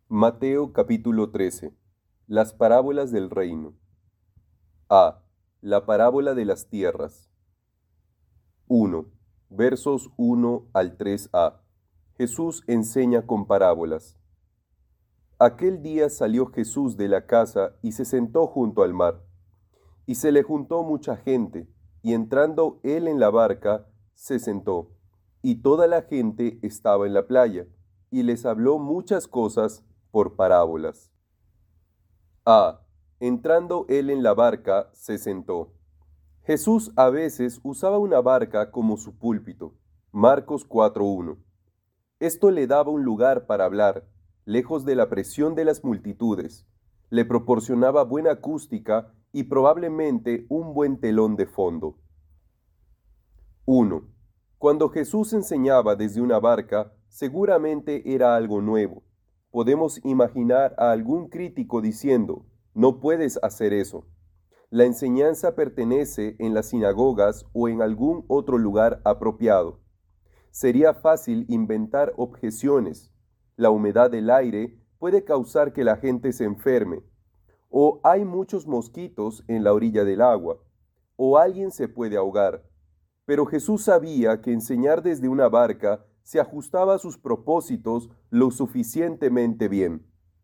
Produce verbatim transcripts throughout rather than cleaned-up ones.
Mateo capítulo trece. Las parábolas del reino. A. La parábola de las tierras. uno. Versos uno al tres a. Jesús enseña con parábolas. Aquel día salió Jesús de la casa y se sentó junto al mar. Y se le juntó mucha gente, y entrando él en la barca, se sentó. Y toda la gente estaba en la playa, y les habló muchas cosas por parábolas. A. Entrando él en la barca, se sentó. Jesús a veces usaba una barca como su púlpito. Marcos cuatro uno. Esto le daba un lugar para hablar, lejos de la presión de las multitudes. Le proporcionaba buena acústica y probablemente un buen telón de fondo. uno. Cuando Jesús enseñaba desde una barca, seguramente era algo nuevo. Podemos imaginar a algún crítico diciendo, no puedes hacer eso. La enseñanza pertenece en las sinagogas o en algún otro lugar apropiado. Sería fácil inventar objeciones. La humedad del aire puede causar que la gente se enferme. O hay muchos mosquitos en la orilla del agua. O alguien se puede ahogar. Pero Jesús sabía que enseñar desde una barca se ajustaba a sus propósitos lo suficientemente bien.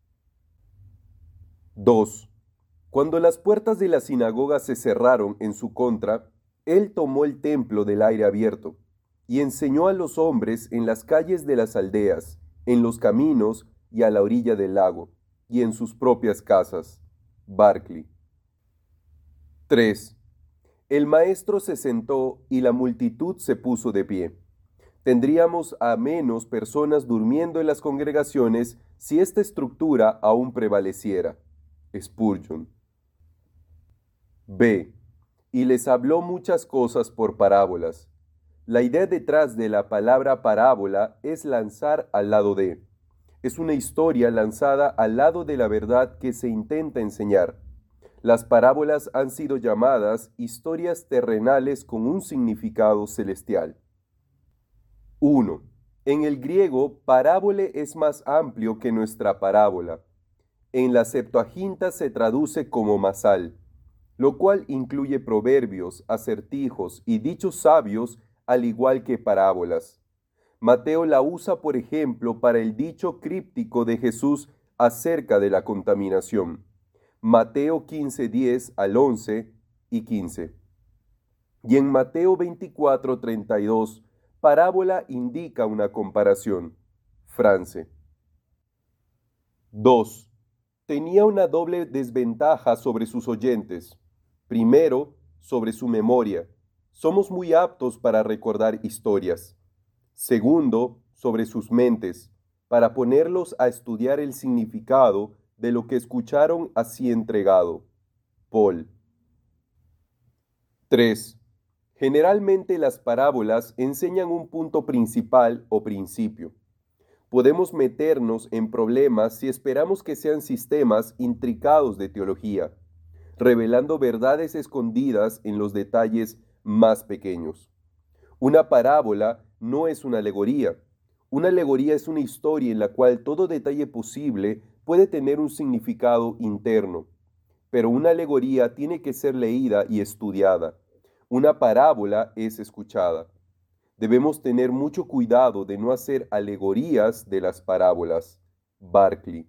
dos. Cuando las puertas de la sinagoga se cerraron en su contra, él tomó el templo del aire abierto y enseñó a los hombres en las calles de las aldeas, en los caminos y a la orilla del lago, y en sus propias casas. Barclay. tres. El maestro se sentó y la multitud se puso de pie. Tendríamos a menos personas durmiendo en las congregaciones si esta estructura aún prevaleciera. Spurgeon. B. Y les habló muchas cosas por parábolas. La idea detrás de la palabra parábola es lanzar al lado de. Es una historia lanzada al lado de la verdad que se intenta enseñar. Las parábolas han sido llamadas historias terrenales con un significado celestial. uno. En el griego, parábole es más amplio que nuestra parábola. En la Septuaginta se traduce como masal, lo cual incluye proverbios, acertijos y dichos sabios, al igual que parábolas. Mateo la usa, por ejemplo, para el dicho críptico de Jesús acerca de la contaminación. Mateo quince, diez al once y quince. Y en Mateo veinticuatro, treinta y dos, parábola indica una comparación. France. dos. Tenía una doble desventaja sobre sus oyentes. Primero, sobre su memoria. Somos muy aptos para recordar historias. Segundo, sobre sus mentes, para ponerlos a estudiar el significado de lo que escucharon así entregado. Paul. tres. Generalmente las parábolas enseñan un punto principal o principio. Podemos meternos en problemas si esperamos que sean sistemas intricados de teología, revelando verdades escondidas en los detalles más pequeños. Una parábola no es una alegoría. Una alegoría es una historia en la cual todo detalle posible puede tener un significado interno, pero una alegoría tiene que ser leída y estudiada. Una parábola es escuchada. Debemos tener mucho cuidado de no hacer alegorías de las parábolas. Barclay.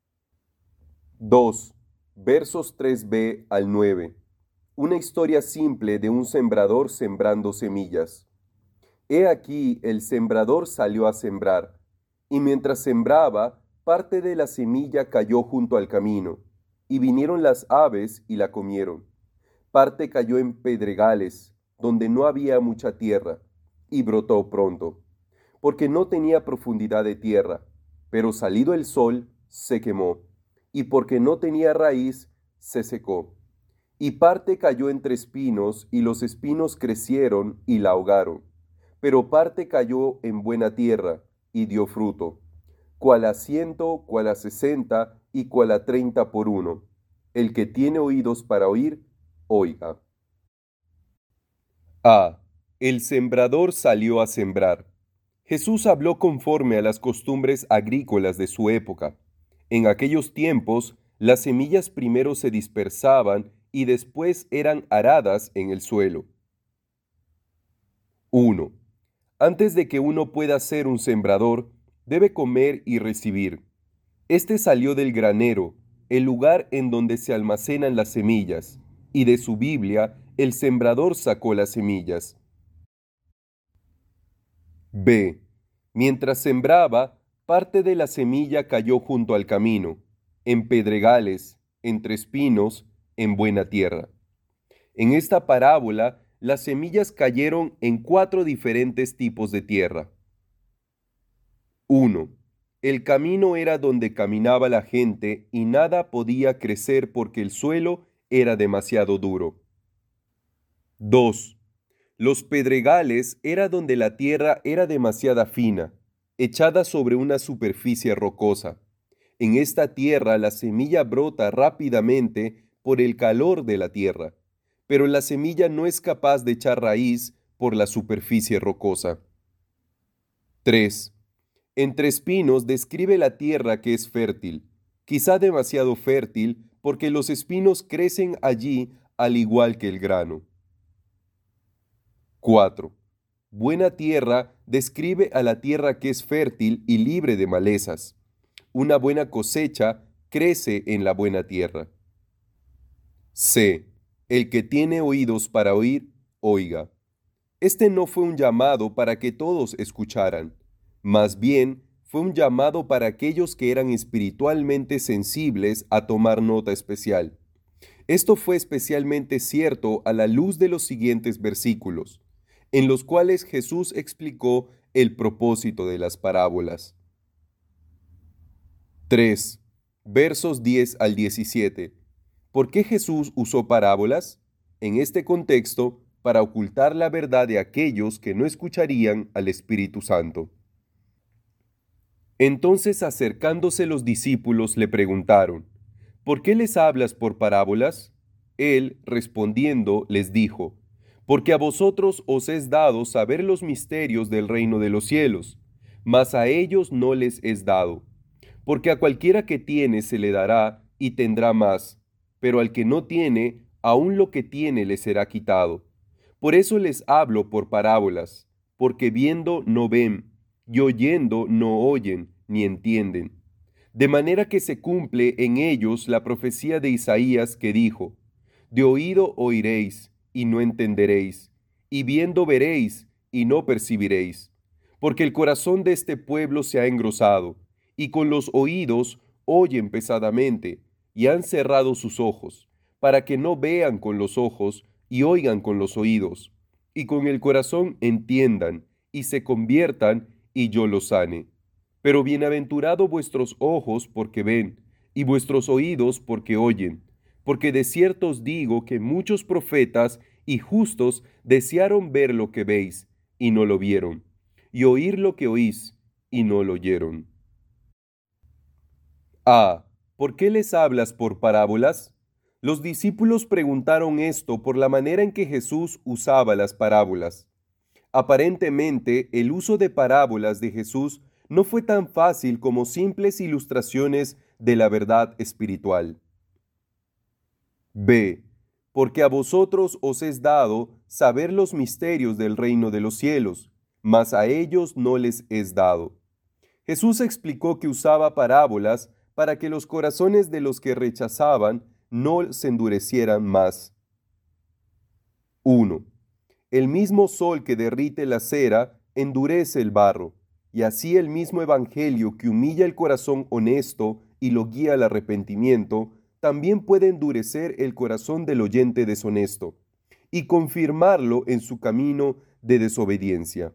dos. Versos tres b al nueve. Una historia simple de un sembrador sembrando semillas. He aquí el sembrador salió a sembrar, y mientras sembraba, parte de la semilla cayó junto al camino, y vinieron las aves y la comieron. Parte cayó en pedregales, donde no había mucha tierra, y brotó pronto, porque no tenía profundidad de tierra, pero salido el sol, se quemó, y porque no tenía raíz, se secó. Y parte cayó entre espinos, y los espinos crecieron y la ahogaron. Pero parte cayó en buena tierra, y dio fruto, cual a ciento, cual a sesenta, y cual a treinta por uno. El que tiene oídos para oír, oiga. A. El sembrador salió a sembrar. Jesús habló conforme a las costumbres agrícolas de su época. En aquellos tiempos, las semillas primero se dispersaban y después eran aradas en el suelo. uno. Antes de que uno pueda ser un sembrador, debe comer y recibir. Este salió del granero, el lugar en donde se almacenan las semillas, y de su Biblia el sembrador sacó las semillas. B. Mientras sembraba, parte de la semilla cayó junto al camino, en pedregales, entre espinos, en buena tierra. En esta parábola, las semillas cayeron en cuatro diferentes tipos de tierra. uno. El camino era donde caminaba la gente y nada podía crecer porque el suelo era demasiado duro. dos. Los pedregales era donde la tierra era demasiada fina, echada sobre una superficie rocosa. En esta tierra la semilla brota rápidamente por el calor de la tierra, pero la semilla no es capaz de echar raíz por la superficie rocosa. tres. Entre espinos describe la tierra que es fértil, quizá demasiado fértil porque los espinos crecen allí al igual que el grano. cuatro. Buena tierra describe a la tierra que es fértil y libre de malezas. Una buena cosecha crece en la buena tierra. C. El que tiene oídos para oír, oiga. Este no fue un llamado para que todos escucharan, más bien fue un llamado para aquellos que eran espiritualmente sensibles a tomar nota especial. Esto fue especialmente cierto a la luz de los siguientes versículos, en los cuales Jesús explicó el propósito de las parábolas. tres. Versos diez al diecisiete. ¿Por qué Jesús usó parábolas? En este contexto, para ocultar la verdad de aquellos que no escucharían al Espíritu Santo. Entonces, acercándose los discípulos, le preguntaron, ¿por qué les hablas por parábolas? Él, respondiendo, les dijo, porque a vosotros os es dado saber los misterios del reino de los cielos, mas a ellos no les es dado. Porque a cualquiera que tiene se le dará y tendrá más, pero al que no tiene, aun lo que tiene le será quitado. Por eso les hablo por parábolas, porque viendo no ven, y oyendo no oyen ni entienden. De manera que se cumple en ellos la profecía de Isaías que dijo, de oído oiréis y no entenderéis, y viendo veréis y no percibiréis. Porque el corazón de este pueblo se ha engrosado, y con los oídos oyen pesadamente, y han cerrado sus ojos, para que no vean con los ojos y oigan con los oídos, y con el corazón entiendan, y se conviertan, y yo los sane. Pero bienaventurado vuestros ojos porque ven, y vuestros oídos porque oyen, porque de cierto os digo que muchos profetas y justos desearon ver lo que veis, y no lo vieron, y oír lo que oís, y no lo oyeron. A. ¿Por qué les hablas por parábolas? Los discípulos preguntaron esto por la manera en que Jesús usaba las parábolas. Aparentemente, el uso de parábolas de Jesús no fue tan fácil como simples ilustraciones de la verdad espiritual. B. Porque a vosotros os es dado saber los misterios del reino de los cielos, mas a ellos no les es dado. Jesús explicó que usaba parábolas para que los corazones de los que rechazaban no se endurecieran más. uno. El mismo sol que derrite la cera endurece el barro, y así el mismo evangelio que humilla el corazón honesto y lo guía al arrepentimiento, también puede endurecer el corazón del oyente deshonesto y confirmarlo en su camino de desobediencia.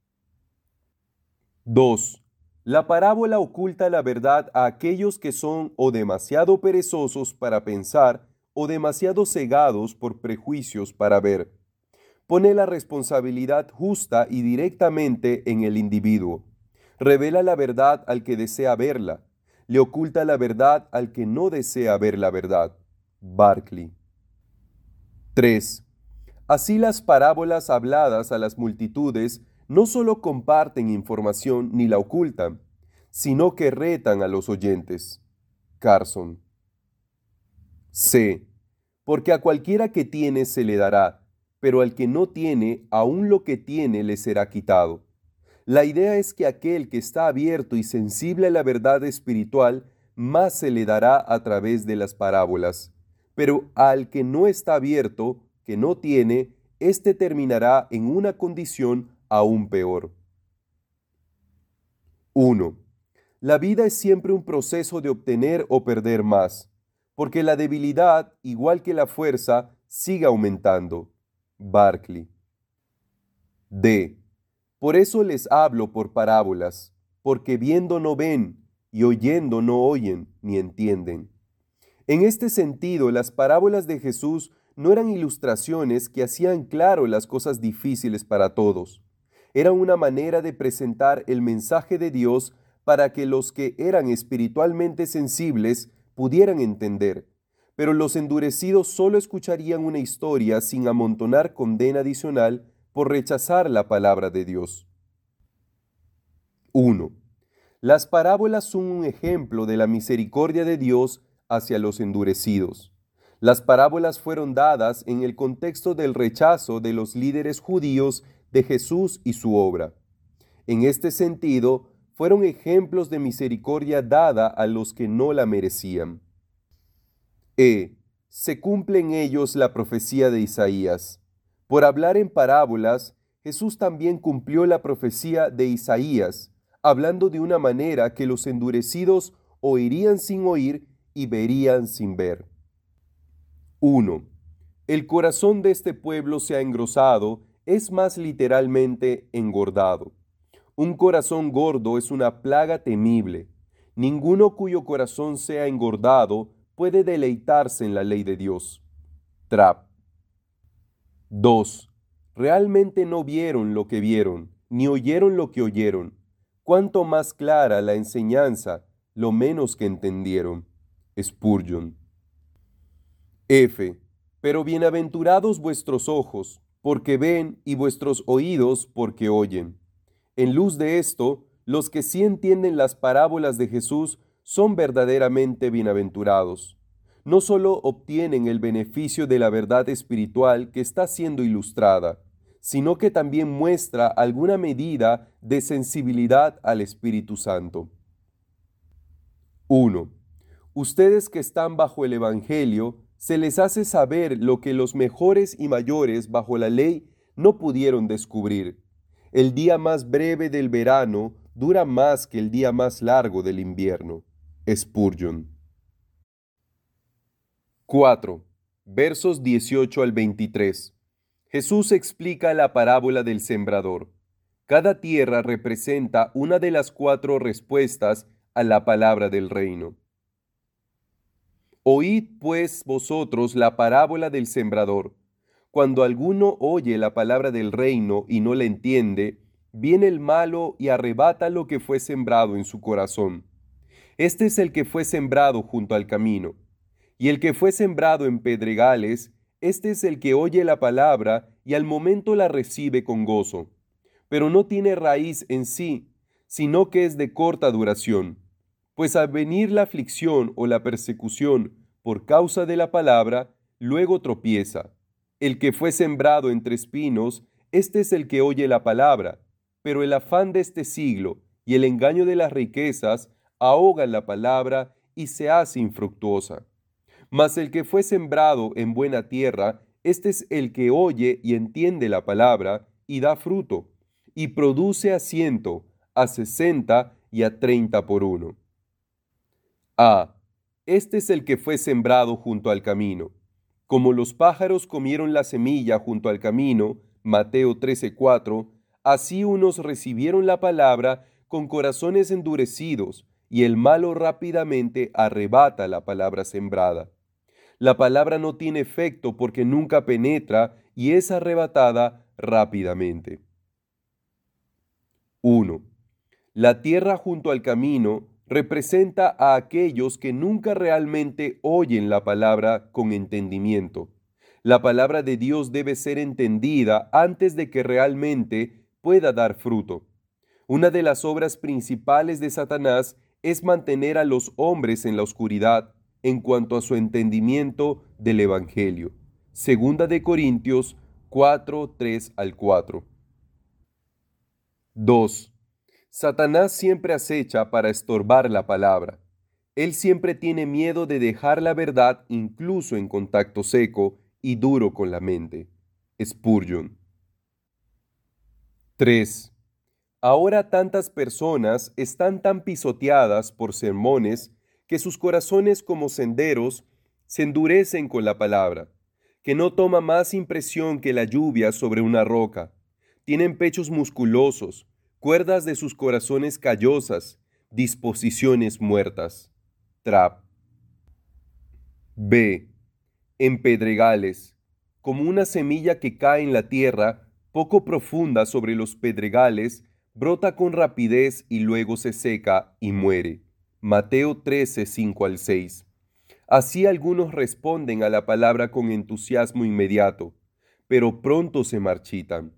dos. La parábola oculta la verdad a aquellos que son o demasiado perezosos para pensar o demasiado cegados por prejuicios para ver. Pone la responsabilidad justa y directamente en el individuo. Revela la verdad al que desea verla. Le oculta la verdad al que no desea ver la verdad. Barclay. tres. Así las parábolas habladas a las multitudes no solo comparten información ni la ocultan, sino que retan a los oyentes. Carson. C. Porque a cualquiera que tiene se le dará, pero al que no tiene, aun lo que tiene le será quitado. La idea es que aquel que está abierto y sensible a la verdad espiritual, más se le dará a través de las parábolas. Pero al que no está abierto, que no tiene, éste terminará en una condición aún peor. uno. La vida es siempre un proceso de obtener o perder más, porque la debilidad, igual que la fuerza, sigue aumentando. Barclay. D. Por eso les hablo por parábolas, porque viendo no ven, y oyendo no oyen, ni entienden. En este sentido, las parábolas de Jesús no eran ilustraciones que hacían claro las cosas difíciles para todos. Era una manera de presentar el mensaje de Dios para que los que eran espiritualmente sensibles pudieran entender, pero los endurecidos solo escucharían una historia sin amontonar condena adicional por rechazar la palabra de Dios. uno. Las parábolas son un ejemplo de la misericordia de Dios hacia los endurecidos. Las parábolas fueron dadas en el contexto del rechazo de los líderes judíos de Jesús y su obra. En este sentido, fueron ejemplos de misericordia dada a los que no la merecían. E. Se cumple en ellos la profecía de Isaías. Por hablar en parábolas, Jesús también cumplió la profecía de Isaías, hablando de una manera que los endurecidos oirían sin oír y verían sin ver. uno. El corazón de este pueblo se ha engrosado, es más literalmente engordado. Un corazón gordo es una plaga temible. Ninguno cuyo corazón sea engordado puede deleitarse en la ley de Dios. Trapp. dos. Realmente no vieron lo que vieron, ni oyeron lo que oyeron. Cuanto más clara la enseñanza, lo menos que entendieron. Spurgeon. F. Pero bienaventurados vuestros ojos, porque ven, y vuestros oídos, porque oyen. En luz de esto, los que sí entienden las parábolas de Jesús son verdaderamente bienaventurados. No solo obtienen el beneficio de la verdad espiritual que está siendo ilustrada, sino que también muestra alguna medida de sensibilidad al Espíritu Santo. uno. Ustedes que están bajo el Evangelio, se les hace saber lo que los mejores y mayores bajo la ley no pudieron descubrir. El día más breve del verano dura más que el día más largo del invierno. Spurgeon. cuatro. Versos dieciocho al veintitrés. Jesús explica la parábola del sembrador. Cada tierra representa una de las cuatro respuestas a la palabra del reino. Oíd pues vosotros la parábola del sembrador. Cuando alguno oye la palabra del reino y no la entiende, viene el malo y arrebata lo que fue sembrado en su corazón. Este es el que fue sembrado junto al camino. Y el que fue sembrado en pedregales, este es el que oye la palabra y al momento la recibe con gozo, pero no tiene raíz en sí, sino que es de corta duración. Pues al venir la aflicción o la persecución por causa de la palabra, luego tropieza. El que fue sembrado entre espinos, este es el que oye la palabra, pero el afán de este siglo y el engaño de las riquezas ahogan la palabra y se hace infructuosa. Mas el que fue sembrado en buena tierra, este es el que oye y entiende la palabra y da fruto, y produce a ciento, a sesenta y a treinta por uno. A. Este es el que fue sembrado junto al camino. Como los pájaros comieron la semilla junto al camino, Mateo trece cuatro, así unos recibieron la palabra con corazones endurecidos, y el malo rápidamente arrebata la palabra sembrada. La palabra no tiene efecto porque nunca penetra y es arrebatada rápidamente. uno. La tierra junto al camino representa a aquellos que nunca realmente oyen la palabra con entendimiento. La palabra de Dios debe ser entendida antes de que realmente pueda dar fruto. Una de las obras principales de Satanás es mantener a los hombres en la oscuridad en cuanto a su entendimiento del Evangelio. Segunda de Corintios cuatro, tres al cuatro. dos. Satanás siempre acecha para estorbar la palabra. Él siempre tiene miedo de dejar la verdad incluso en contacto seco y duro con la mente. Spurgeon. tres. Ahora tantas personas están tan pisoteadas por sermones que sus corazones como senderos se endurecen con la palabra, que no toma más impresión que la lluvia sobre una roca. Tienen pechos musculosos, cuerdas de sus corazones callosas, disposiciones muertas. Trap. B. En pedregales, como una semilla que cae en la tierra, poco profunda sobre los pedregales, brota con rapidez y luego se seca y muere. Mateo trece, cinco al seis. Así algunos responden a la palabra con entusiasmo inmediato, pero pronto se marchitan.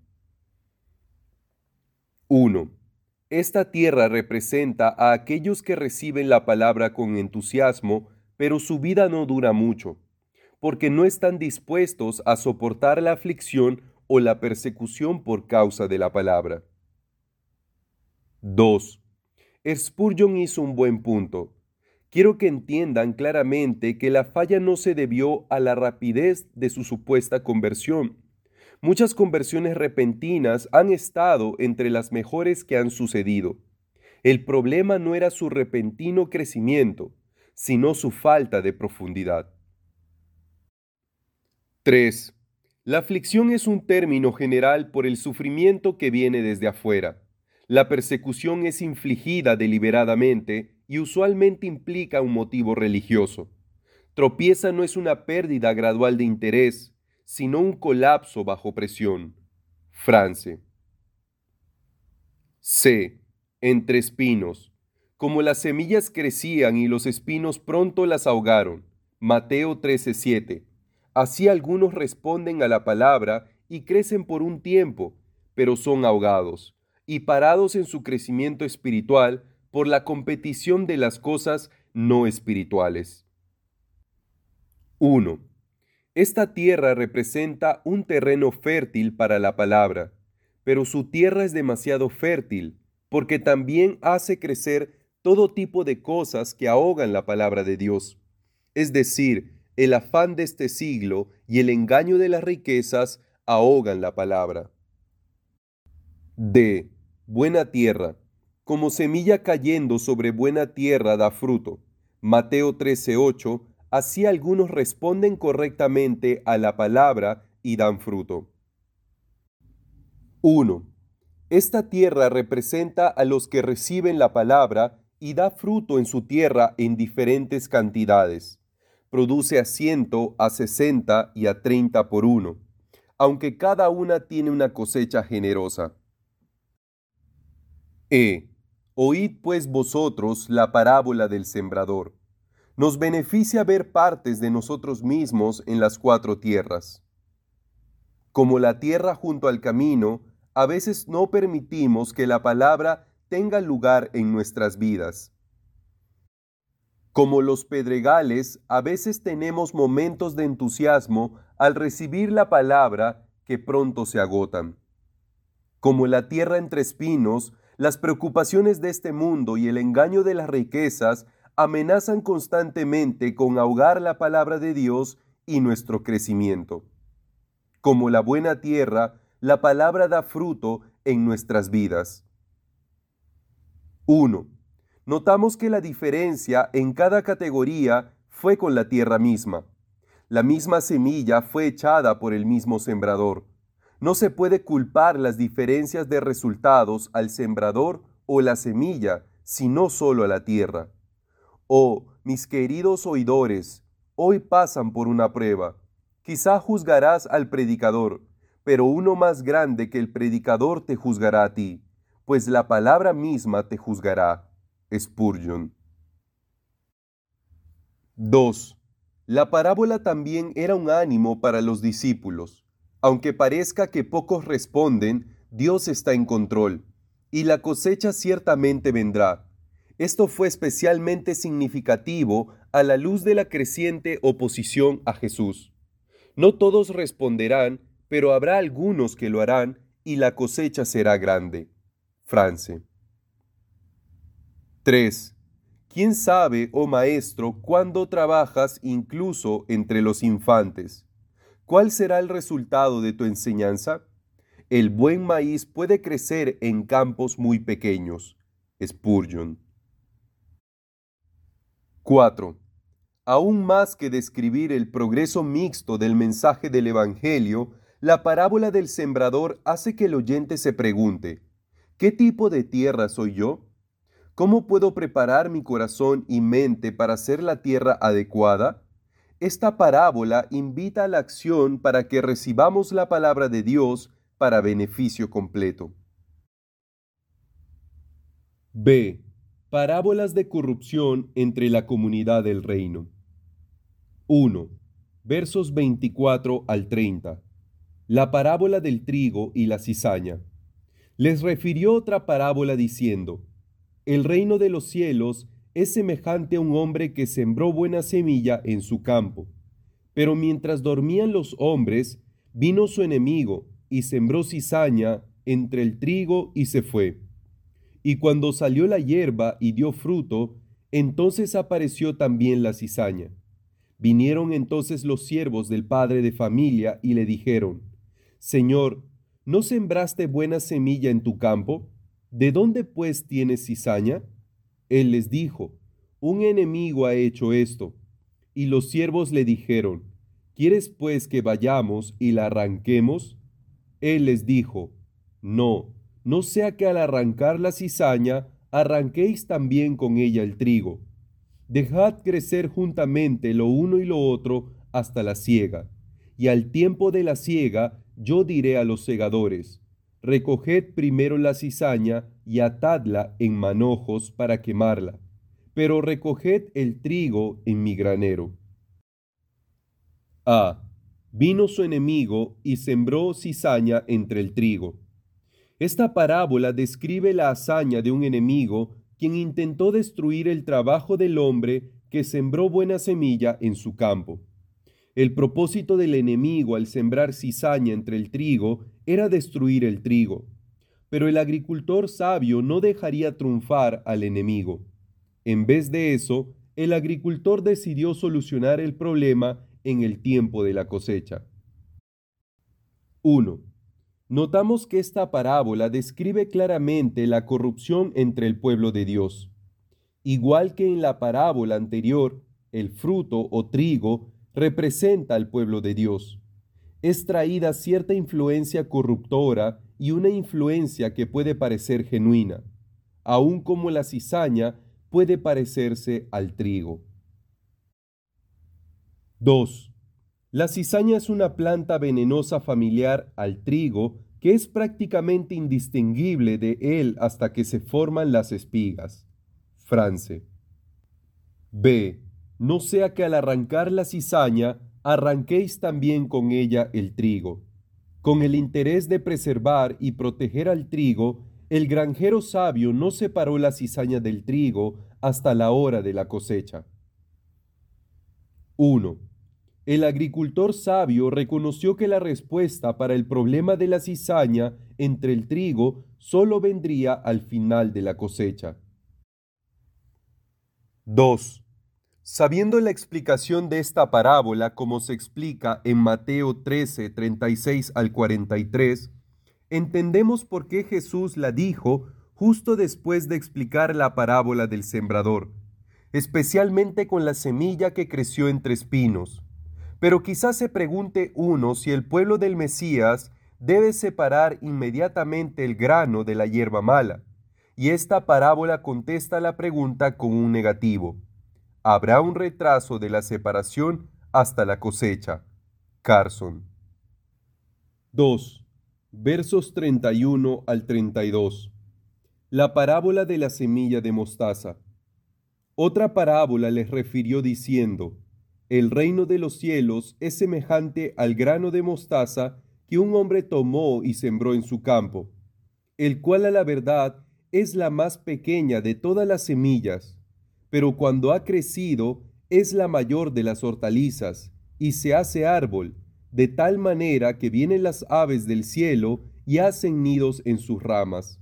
uno. Esta tierra representa a aquellos que reciben la palabra con entusiasmo, pero su vida no dura mucho, porque no están dispuestos a soportar la aflicción o la persecución por causa de la palabra. dos. Spurgeon hizo un buen punto. Quiero que entiendan claramente que la falla no se debió a la rapidez de su supuesta conversión. Muchas conversiones repentinas han estado entre las mejores que han sucedido. El problema no era su repentino crecimiento, sino su falta de profundidad. tres. La aflicción es un término general por el sufrimiento que viene desde afuera. La persecución es infligida deliberadamente y usualmente implica un motivo religioso. Tropieza no es una pérdida gradual de interés, sino un colapso bajo presión. France. C. Entre espinos. Como las semillas crecían y los espinos pronto las ahogaron. Mateo trece, siete. Así algunos responden a la palabra y crecen por un tiempo, pero son ahogados y parados en su crecimiento espiritual por la competición de las cosas no espirituales. uno. Esta tierra representa un terreno fértil para la palabra, pero su tierra es demasiado fértil porque también hace crecer todo tipo de cosas que ahogan la palabra de Dios. Es decir, el afán de este siglo y el engaño de las riquezas ahogan la palabra. D. Buena tierra. Como semilla cayendo sobre buena tierra da fruto. Mateo trece, ocho. Así algunos responden correctamente a la palabra y dan fruto. uno. Esta tierra representa a los que reciben la palabra y da fruto en su tierra en diferentes cantidades. Produce a ciento, a sesenta y a treinta por uno, aunque cada una tiene una cosecha generosa. E. Oíd pues vosotros la parábola del sembrador. Nos beneficia ver partes de nosotros mismos en las cuatro tierras. Como la tierra junto al camino, a veces no permitimos que la palabra tenga lugar en nuestras vidas. Como los pedregales, a veces tenemos momentos de entusiasmo al recibir la palabra que pronto se agotan. Como la tierra entre espinos, las preocupaciones de este mundo y el engaño de las riquezas amenazan constantemente con ahogar la palabra de Dios y nuestro crecimiento. Como la buena tierra, la palabra da fruto en nuestras vidas. uno. Notamos que la diferencia en cada categoría fue con la tierra misma. La misma semilla fue echada por el mismo sembrador. No se puede culpar las diferencias de resultados al sembrador o la semilla, sino solo a la tierra. Oh, mis queridos oidores, hoy pasan por una prueba. Quizá juzgarás al predicador, pero uno más grande que el predicador te juzgará a ti, pues la palabra misma te juzgará. Spurgeon. dos. La parábola también era un ánimo para los discípulos. Aunque parezca que pocos responden, Dios está en control, y la cosecha ciertamente vendrá. Esto fue especialmente significativo a la luz de la creciente oposición a Jesús. No todos responderán, pero habrá algunos que lo harán y la cosecha será grande. France. tres. ¿Quién sabe, oh maestro, cuándo trabajas incluso entre los infantes? ¿Cuál será el resultado de tu enseñanza? El buen maíz puede crecer en campos muy pequeños. Spurgeon. cuatro. Aún más que describir el progreso mixto del mensaje del Evangelio, la parábola del sembrador hace que el oyente se pregunte, ¿qué tipo de tierra soy yo? ¿Cómo puedo preparar mi corazón y mente para ser la tierra adecuada? Esta parábola invita a la acción para que recibamos la palabra de Dios para beneficio completo. B. Parábolas de corrupción entre la comunidad del reino. uno. Versos veinticuatro al treinta. La parábola del trigo y la cizaña. Les refirió otra parábola diciendo, el reino de los cielos es semejante a un hombre que sembró buena semilla en su campo. Pero mientras dormían los hombres, vino su enemigo y sembró cizaña entre el trigo y se fue. Y cuando salió la hierba y dio fruto, entonces apareció también la cizaña. Vinieron entonces los siervos del padre de familia y le dijeron, Señor, ¿no sembraste buena semilla en tu campo? ¿De dónde pues tienes cizaña? Él les dijo, un enemigo ha hecho esto. Y los siervos le dijeron, ¿quieres pues que vayamos y la arranquemos? Él les dijo, no, no sea que al arrancar la cizaña, arranquéis también con ella el trigo. Dejad crecer juntamente lo uno y lo otro hasta la siega. Y al tiempo de la siega, yo diré a los segadores, recoged primero la cizaña y atadla en manojos para quemarla, pero recoged el trigo en mi granero. A. Vino su enemigo y sembró cizaña entre el trigo. Esta parábola describe la hazaña de un enemigo quien intentó destruir el trabajo del hombre que sembró buena semilla en su campo. El propósito del enemigo al sembrar cizaña entre el trigo era destruir el trigo, pero el agricultor sabio no dejaría triunfar al enemigo. En vez de eso, el agricultor decidió solucionar el problema en el tiempo de la cosecha. uno. Notamos que esta parábola describe claramente la corrupción entre el pueblo de Dios. Igual que en la parábola anterior, el fruto o trigo representa al pueblo de Dios. Es traída cierta influencia corruptora y una influencia que puede parecer genuina, aun como la cizaña puede parecerse al trigo. dos. La cizaña es una planta venenosa familiar al trigo que es prácticamente indistinguible de él hasta que se forman las espigas. France. B. No sea que al arrancar la cizaña, arranquéis también con ella el trigo. Con el interés de preservar y proteger al trigo, el granjero sabio no separó la cizaña del trigo hasta la hora de la cosecha. uno. El agricultor sabio reconoció que la respuesta para el problema de la cizaña entre el trigo solo vendría al final de la cosecha. dos. Sabiendo la explicación de esta parábola como se explica en Mateo trece, treinta y seis al cuarenta y tres, entendemos por qué Jesús la dijo justo después de explicar la parábola del sembrador, especialmente con la semilla que creció entre espinos. Pero quizás se pregunte uno si el pueblo del Mesías debe separar inmediatamente el grano de la hierba mala, y esta parábola contesta la pregunta con un negativo. Habrá un retraso de la separación hasta la cosecha. Carson. dos. Versos treinta y uno al treinta y dos. La parábola de la semilla de mostaza. Otra parábola les refirió diciendo, el reino de los cielos es semejante al grano de mostaza que un hombre tomó y sembró en su campo, el cual a la verdad es la más pequeña de todas las semillas, pero cuando ha crecido es la mayor de las hortalizas y se hace árbol, de tal manera que vienen las aves del cielo y hacen nidos en sus ramas.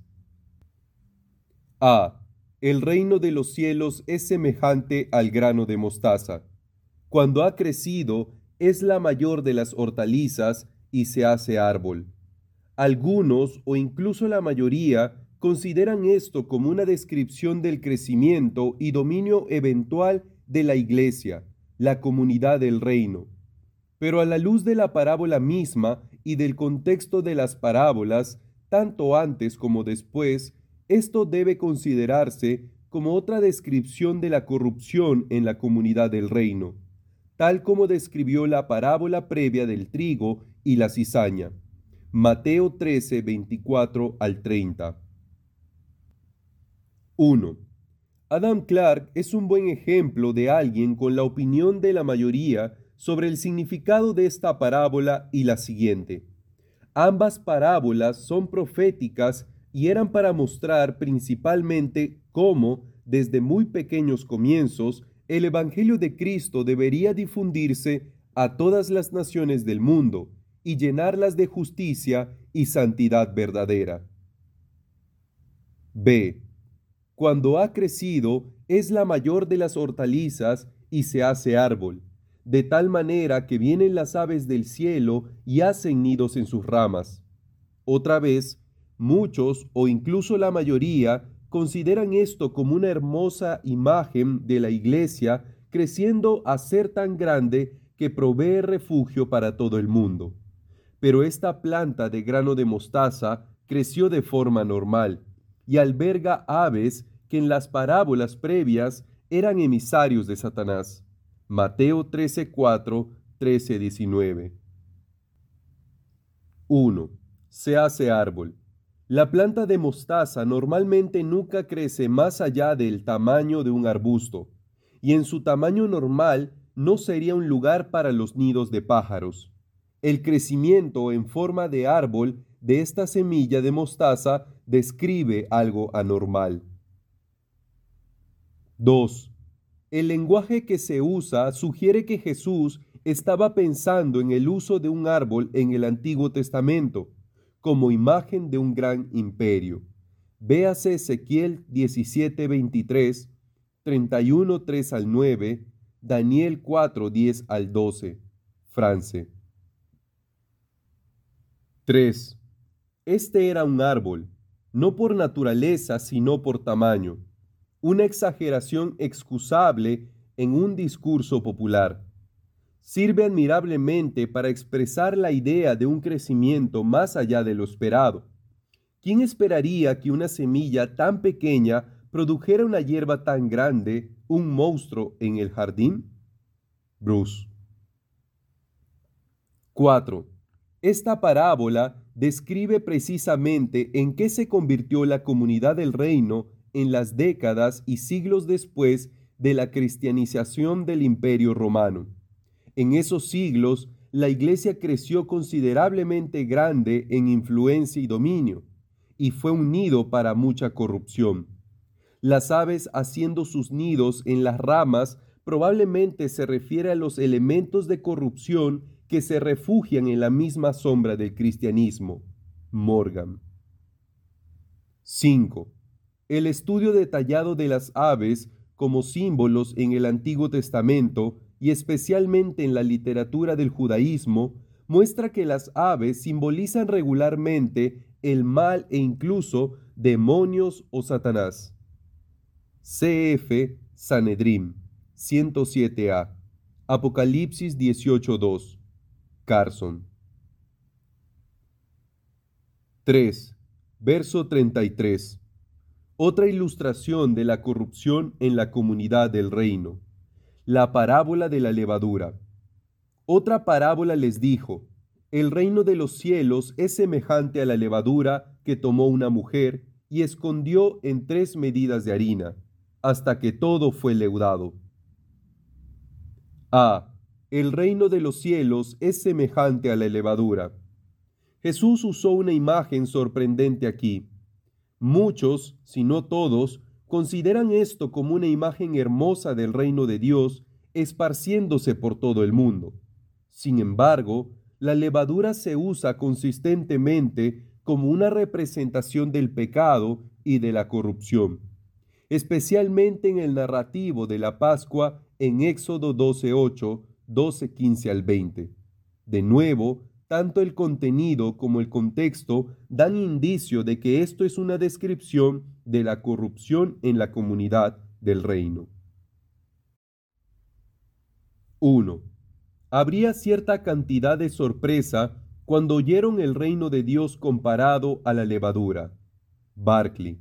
A. El reino de los cielos es semejante al grano de mostaza. Cuando ha crecido, es la mayor de las hortalizas y se hace árbol. Algunos, o incluso la mayoría, consideran esto como una descripción del crecimiento y dominio eventual de la Iglesia, la comunidad del reino. Pero a la luz de la parábola misma y del contexto de las parábolas, tanto antes como después, esto debe considerarse como otra descripción de la corrupción en la comunidad del reino, tal como describió la parábola previa del trigo y la cizaña. Mateo trece, veinticuatro al treinta. uno. Adam Clarke es un buen ejemplo de alguien con la opinión de la mayoría sobre el significado de esta parábola y la siguiente. Ambas parábolas son proféticas y eran para mostrar principalmente cómo, desde muy pequeños comienzos, el Evangelio de Cristo debería difundirse a todas las naciones del mundo y llenarlas de justicia y santidad verdadera. B. Cuando ha crecido, es la mayor de las hortalizas y se hace árbol, de tal manera que vienen las aves del cielo y hacen nidos en sus ramas. Otra vez, muchos o incluso la mayoría consideran esto como una hermosa imagen de la Iglesia creciendo a ser tan grande que provee refugio para todo el mundo. Pero esta planta de grano de mostaza creció de forma normal y alberga aves que en las parábolas previas eran emisarios de Satanás. Mateo trece cuatro, trece diecinueve. uno. Se hace árbol. La planta de mostaza normalmente nunca crece más allá del tamaño de un arbusto, y en su tamaño normal no sería un lugar para los nidos de pájaros. El crecimiento en forma de árbol de esta semilla de mostaza describe algo anormal. dos. El lenguaje que se usa sugiere que Jesús estaba pensando en el uso de un árbol en el Antiguo Testamento, como imagen de un gran imperio. Véase Ezequiel diecisiete veintitrés, treinta y uno tres al nueve, Daniel cuatro diez al doce, France. tres. Este era un árbol, no por naturaleza, sino por tamaño, una exageración excusable en un discurso popular. Sirve admirablemente para expresar la idea de un crecimiento más allá de lo esperado. ¿Quién esperaría que una semilla tan pequeña produjera una hierba tan grande, un monstruo en el jardín? Bruce. cuatro. Esta parábola describe precisamente en qué se convirtió la comunidad del reino en las décadas y siglos después de la cristianización del Imperio Romano. En esos siglos, la Iglesia creció considerablemente grande en influencia y dominio, y fue un nido para mucha corrupción. Las aves haciendo sus nidos en las ramas probablemente se refiere a los elementos de corrupción que se refugian en la misma sombra del cristianismo. Morgan. cinco. El estudio detallado de las aves como símbolos en el Antiguo Testamento y especialmente en la literatura del judaísmo muestra que las aves simbolizan regularmente el mal e incluso demonios o Satanás. C F Sanedrim ciento siete A, Apocalipsis dieciocho dos, Carson. tres. Verso treinta y tres. Otra ilustración de la corrupción en la comunidad del reino. La parábola de la levadura. Otra parábola les dijo: el reino de los cielos es semejante a la levadura que tomó una mujer y escondió en tres medidas de harina, hasta que todo fue leudado. A. El reino de los cielos es semejante a la levadura. Jesús usó una imagen sorprendente aquí. Muchos, si no todos, consideran esto como una imagen hermosa del reino de Dios esparciéndose por todo el mundo. Sin embargo, la levadura se usa consistentemente como una representación del pecado y de la corrupción, especialmente en el narrativo de la Pascua en Éxodo doce ocho, doce quince al veinte. De nuevo, tanto el contenido como el contexto dan indicio de que esto es una descripción de la corrupción en la comunidad del reino. uno. Habría cierta cantidad de sorpresa cuando oyeron el reino de Dios comparado a la levadura. Barclay.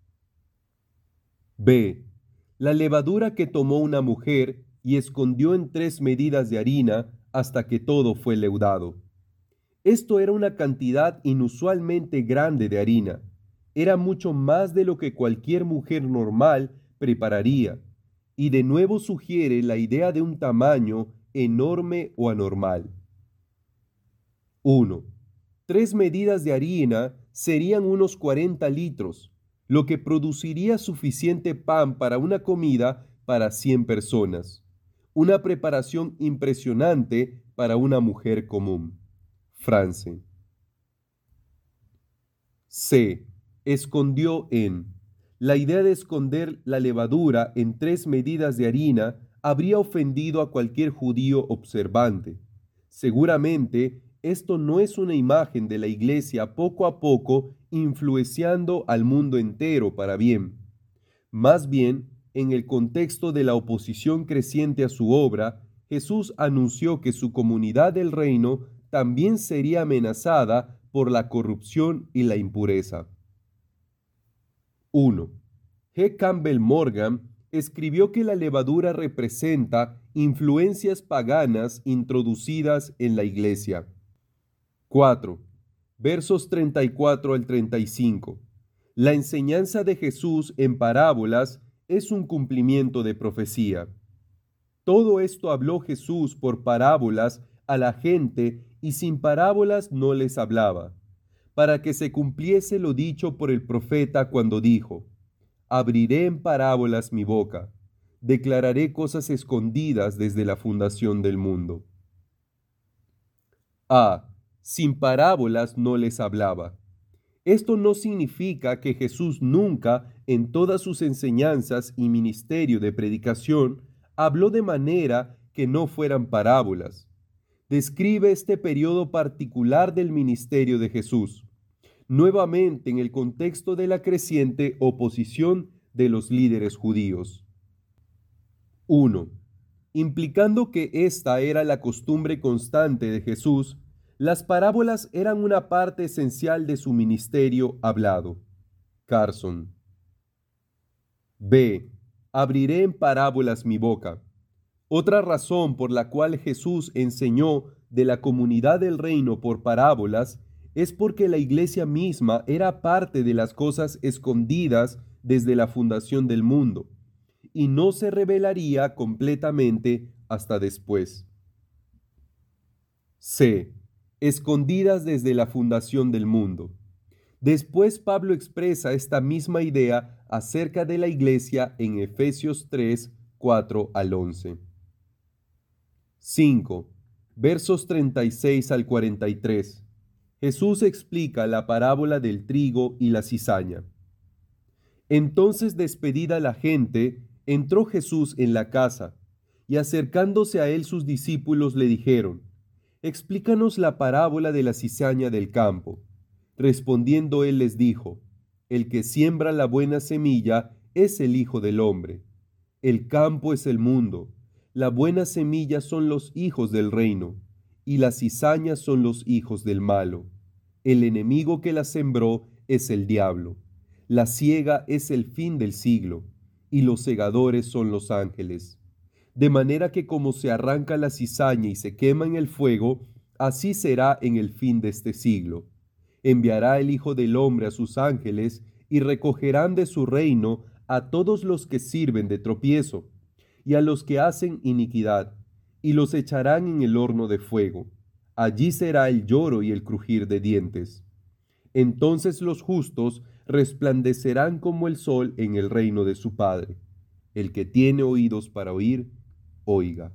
B. La levadura que tomó una mujer y escondió en tres medidas de harina hasta que todo fue leudado. Esto era una cantidad inusualmente grande de harina. Era mucho más de lo que cualquier mujer normal prepararía, y de nuevo sugiere la idea de un tamaño enorme o anormal. uno. Tres medidas de harina serían unos cuarenta litros, lo que produciría suficiente pan para una comida para cien personas. Una preparación impresionante para una mujer común. France. C. Escondió en. La idea de esconder la levadura en tres medidas de harina habría ofendido a cualquier judío observante. Seguramente, esto no es una imagen de la iglesia poco a poco influenciando al mundo entero para bien. Más bien, en el contexto de la oposición creciente a su obra, Jesús anunció que su comunidad del reino también sería amenazada por la corrupción y la impureza. uno. G. Campbell Morgan escribió que la levadura representa influencias paganas introducidas en la iglesia. cuatro. Versos treinta y cuatro al treinta y cinco. La enseñanza de Jesús en parábolas es un cumplimiento de profecía. Todo esto habló Jesús por parábolas a la gente y sin parábolas no les hablaba, para que se cumpliese lo dicho por el profeta cuando dijo: abriré en parábolas mi boca, declararé cosas escondidas desde la fundación del mundo. A. Sin parábolas no les hablaba. Esto no significa que Jesús nunca, en todas sus enseñanzas y ministerio de predicación, habló de manera que no fueran parábolas. Describe este periodo particular del ministerio de Jesús, nuevamente en el contexto de la creciente oposición de los líderes judíos. uno. Implicando que esta era la costumbre constante de Jesús, las parábolas eran una parte esencial de su ministerio hablado. Carson. B. Abriré en parábolas mi boca. Otra razón por la cual Jesús enseñó de la comunidad del reino por parábolas es porque la iglesia misma era parte de las cosas escondidas desde la fundación del mundo y no se revelaría completamente hasta después. C. Escondidas desde la fundación del mundo. Después Pablo expresa esta misma idea acerca de la iglesia en Efesios tres, cuatro al once. cinco. Versos treinta y seis al cuarenta y tres. Jesús explica la parábola del trigo y la cizaña. Entonces, despedida la gente, entró Jesús en la casa, y acercándose a él sus discípulos le dijeron: explícanos la parábola de la cizaña del campo. Respondiendo él les dijo: el que siembra la buena semilla es el Hijo del Hombre. El campo es el mundo. La buena semilla son los hijos del reino, y las cizañas son los hijos del malo. El enemigo que la sembró es el diablo. La siega es el fin del siglo, y los segadores son los ángeles. De manera que como se arranca la cizaña y se quema en el fuego, así será en el fin de este siglo. Enviará el Hijo del Hombre a sus ángeles, y recogerán de su reino a todos los que sirven de tropiezo, y a los que hacen iniquidad, y los echarán en el horno de fuego. Allí será el lloro y el crujir de dientes. Entonces los justos resplandecerán como el sol en el reino de su Padre. El que tiene oídos para oír, oiga.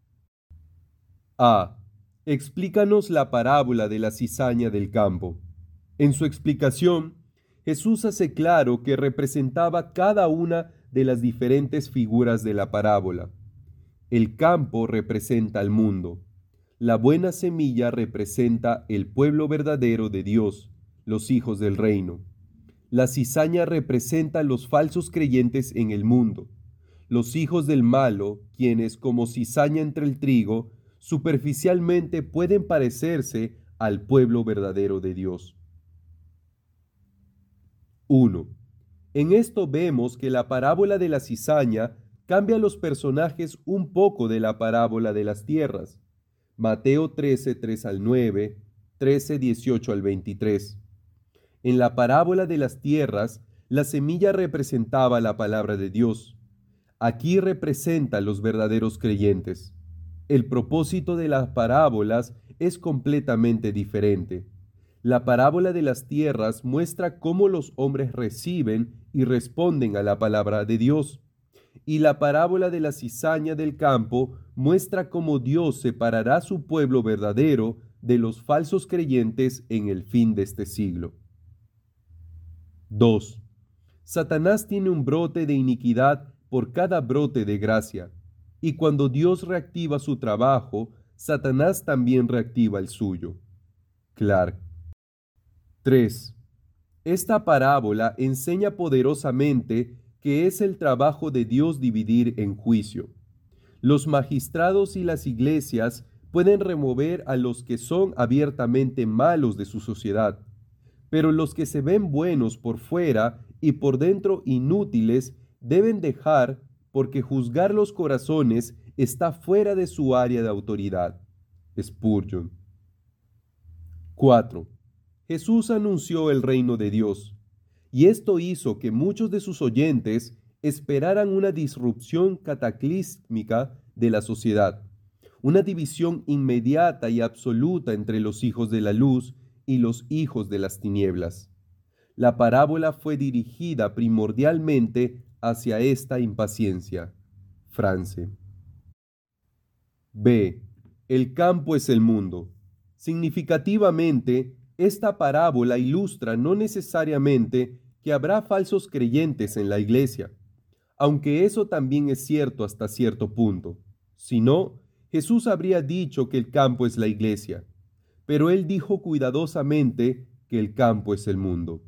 A. Explícanos la parábola de la cizaña del campo. En su explicación, Jesús hace claro que representaba cada una de las diferentes figuras de la parábola. El campo representa al mundo. La buena semilla representa el pueblo verdadero de Dios, los hijos del reino. La cizaña representa los falsos creyentes en el mundo, los hijos del malo, quienes, como cizaña entre el trigo, superficialmente pueden parecerse al pueblo verdadero de Dios. uno. En esto vemos que la parábola de la cizaña cambia los personajes un poco de la parábola de las tierras. Mateo trece, tres al nueve, trece, dieciocho al veintitrés. En la parábola de las tierras, la semilla representaba la palabra de Dios. Aquí representa a los verdaderos creyentes. El propósito de las parábolas es completamente diferente. La parábola de las tierras muestra cómo los hombres reciben y responden a la palabra de Dios. Y la parábola de la cizaña del campo muestra cómo Dios separará a su pueblo verdadero de los falsos creyentes en el fin de este siglo. dos. Satanás tiene un brote de iniquidad por cada brote de gracia, y cuando Dios reactiva su trabajo, Satanás también reactiva el suyo. Clark. tres. Esta parábola enseña poderosamente que es el trabajo de Dios dividir en juicio. Los magistrados y las iglesias pueden remover a los que son abiertamente malos de su sociedad, pero los que se ven buenos por fuera y por dentro inútiles deben dejar, porque juzgar los corazones está fuera de su área de autoridad. Spurgeon. cuatro. Jesús anunció el reino de Dios, y esto hizo que muchos de sus oyentes esperaran una disrupción cataclísmica de la sociedad, una división inmediata y absoluta entre los hijos de la luz y los hijos de las tinieblas. La parábola fue dirigida primordialmente hacia esta impaciencia. France. B. El campo es el mundo. Significativamente, esta parábola ilustra no necesariamente que habrá falsos creyentes en la iglesia, aunque eso también es cierto hasta cierto punto. Si no, Jesús habría dicho que el campo es la iglesia, pero él dijo cuidadosamente que el campo es el mundo.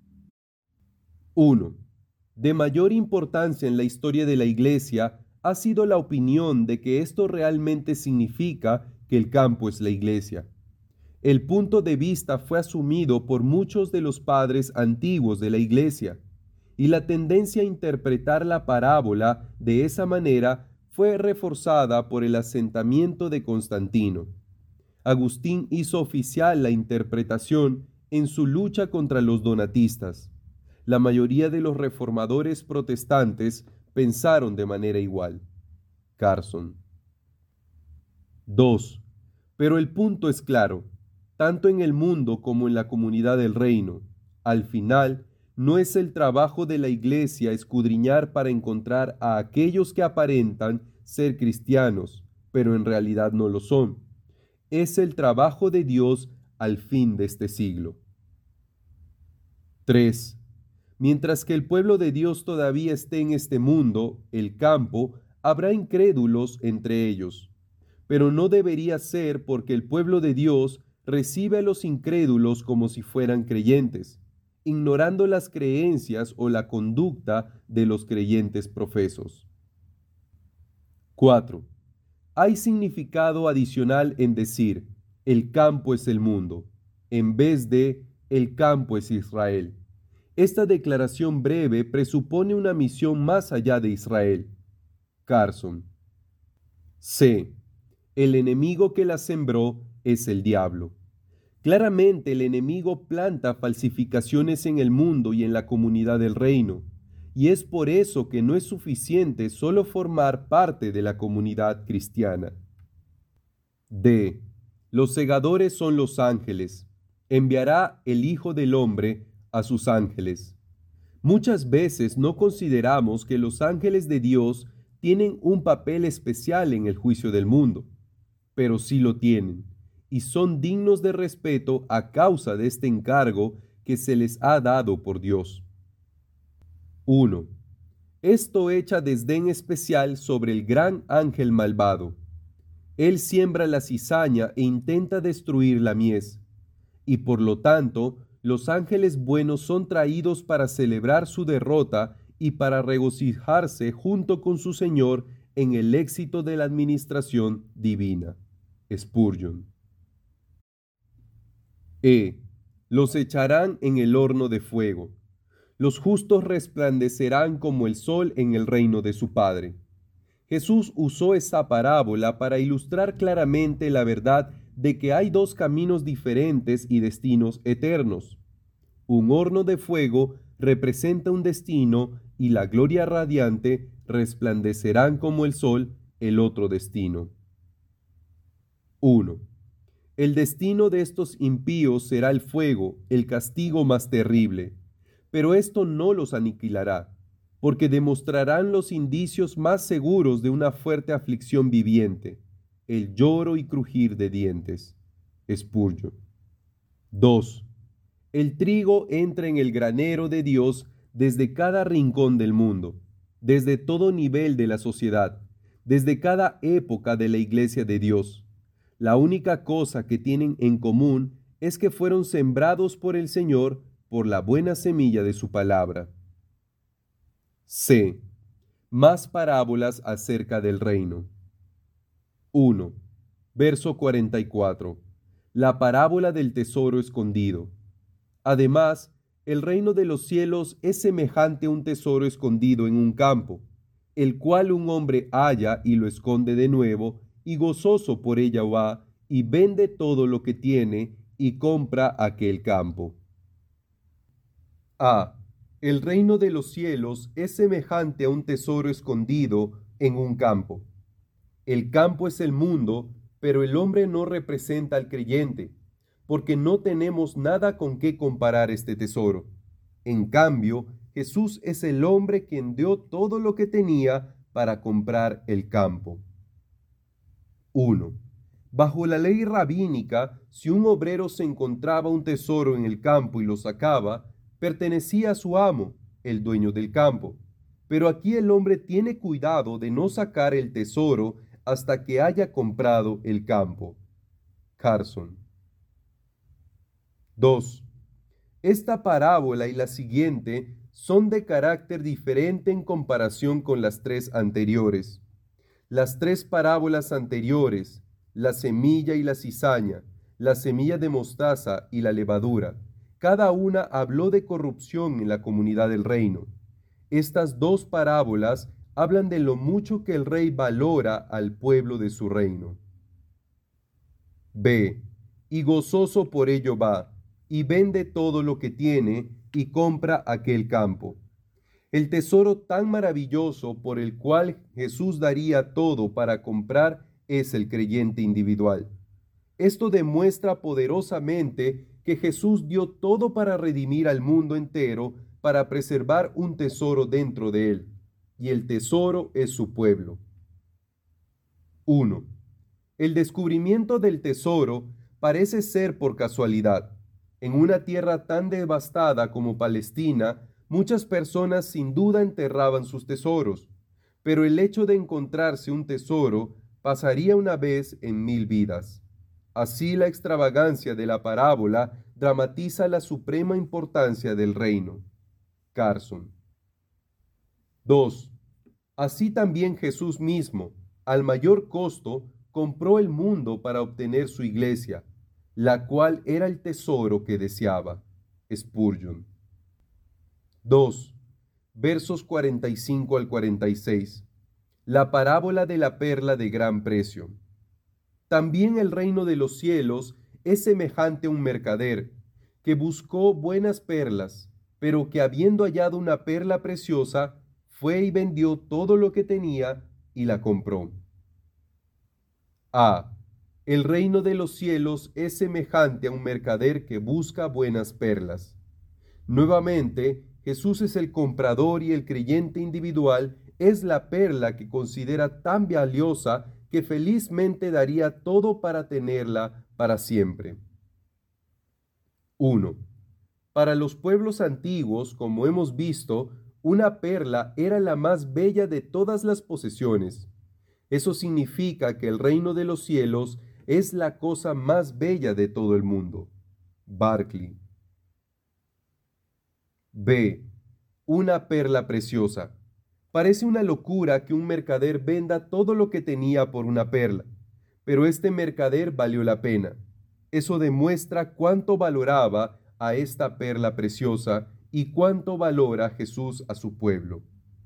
uno. De mayor importancia en la historia de la iglesia ha sido la opinión de que esto realmente significa que el campo es la iglesia. El punto de vista fue asumido por muchos de los padres antiguos de la iglesia, y la tendencia a interpretar la parábola de esa manera fue reforzada por el asentamiento de Constantino. Agustín hizo oficial la interpretación en su lucha contra los donatistas. La mayoría de los reformadores protestantes pensaron de manera igual. Carson. dos. Pero el punto es claro. Tanto en el mundo como en la comunidad del reino. Al final, no es el trabajo de la iglesia escudriñar para encontrar a aquellos que aparentan ser cristianos, pero en realidad no lo son. Es el trabajo de Dios al fin de este siglo. tres. Mientras que el pueblo de Dios todavía esté en este mundo, el campo, habrá incrédulos entre ellos. Pero no debería ser, porque el pueblo de Dios recibe a los incrédulos como si fueran creyentes, ignorando las creencias o la conducta de los creyentes profesos. cuatro. Hay significado adicional en decir, el campo es el mundo, en vez de, el campo es Israel. Esta declaración breve presupone una misión más allá de Israel. Carson. C. El enemigo que la sembró es el diablo. Claramente el enemigo planta falsificaciones en el mundo y en la comunidad del reino, y es por eso que no es suficiente solo formar parte de la comunidad cristiana. D. Los segadores son los ángeles. Enviará el Hijo del Hombre a sus ángeles. Muchas veces no consideramos que los ángeles de Dios tienen un papel especial en el juicio del mundo, pero sí lo tienen, y son dignos de respeto a causa de este encargo que se les ha dado por Dios. uno. Esto echa desdén especial sobre el gran ángel malvado. Él siembra la cizaña e intenta destruir la mies, y por lo tanto, los ángeles buenos son traídos para celebrar su derrota y para regocijarse junto con su Señor en el éxito de la administración divina. Spurgeon. E. Los echarán en el horno de fuego. Los justos resplandecerán como el sol en el reino de su Padre. Jesús usó esa parábola para ilustrar claramente la verdad de que hay dos caminos diferentes y destinos eternos. Un horno de fuego representa un destino y la gloria radiante resplandecerán como el sol el otro destino. uno. El destino de estos impíos será el fuego, el castigo más terrible. Pero esto no los aniquilará, porque demostrarán los indicios más seguros de una fuerte aflicción viviente, el lloro y crujir de dientes. Spurgeon. dos. El trigo entra en el granero de Dios desde cada rincón del mundo, desde todo nivel de la sociedad, desde cada época de la iglesia de Dios. La única cosa que tienen en común es que fueron sembrados por el Señor por la buena semilla de su palabra. C. Más parábolas acerca del reino. uno. Verso cuarenta y cuatro. La parábola del tesoro escondido. Además, el reino de los cielos es semejante a un tesoro escondido en un campo, el cual un hombre halla y lo esconde de nuevo, y gozoso por ella va, y vende todo lo que tiene, y compra aquel campo. A. El reino de los cielos es semejante a un tesoro escondido en un campo. El campo es el mundo, pero el hombre no representa al creyente, porque no tenemos nada con qué comparar este tesoro. En cambio, Jesús es el hombre quien dio todo lo que tenía para comprar el campo. uno. Bajo la ley rabínica, si un obrero se encontraba un tesoro en el campo y lo sacaba, pertenecía a su amo, el dueño del campo. Pero aquí el hombre tiene cuidado de no sacar el tesoro hasta que haya comprado el campo. Carson. dos. Esta parábola y la siguiente son de carácter diferente en comparación con las tres anteriores. Las tres parábolas anteriores, la semilla y la cizaña, la semilla de mostaza y la levadura, cada una habló de corrupción en la comunidad del reino. Estas dos parábolas hablan de lo mucho que el rey valora al pueblo de su reino. B. Y gozoso por ello va, y vende todo lo que tiene, y compra aquel campo. El tesoro tan maravilloso por el cual Jesús daría todo para comprar es el creyente individual. Esto demuestra poderosamente que Jesús dio todo para redimir al mundo entero, para preservar un tesoro dentro de él, y el tesoro es su pueblo. uno. El descubrimiento del tesoro parece ser por casualidad. En una tierra tan devastada como Palestina, muchas personas sin duda enterraban sus tesoros, pero el hecho de encontrarse un tesoro pasaría una vez en mil vidas. Así la extravagancia de la parábola dramatiza la suprema importancia del reino. Carson. dos. Así también Jesús mismo, al mayor costo, compró el mundo para obtener su iglesia, la cual era el tesoro que deseaba. Spurgeon. dos. Versos cuarenta y cinco al cuarenta y seis. La parábola de la perla de gran precio. También el reino de los cielos es semejante a un mercader, que buscó buenas perlas, pero que habiendo hallado una perla preciosa, fue y vendió todo lo que tenía y la compró. A. El reino de los cielos es semejante a un mercader que busca buenas perlas. Nuevamente, Jesús es el comprador y el creyente individual es la perla que considera tan valiosa que felizmente daría todo para tenerla para siempre. uno. Para los pueblos antiguos, como hemos visto, una perla era la más bella de todas las posesiones. Eso significa que el reino de los cielos es la cosa más bella de todo el mundo. Barclay. B. Una perla preciosa. Parece una locura que un mercader venda todo lo que tenía por una perla, pero este mercader valió la pena. Eso demuestra cuánto valoraba a esta perla preciosa y cuánto valora Jesús a su pueblo.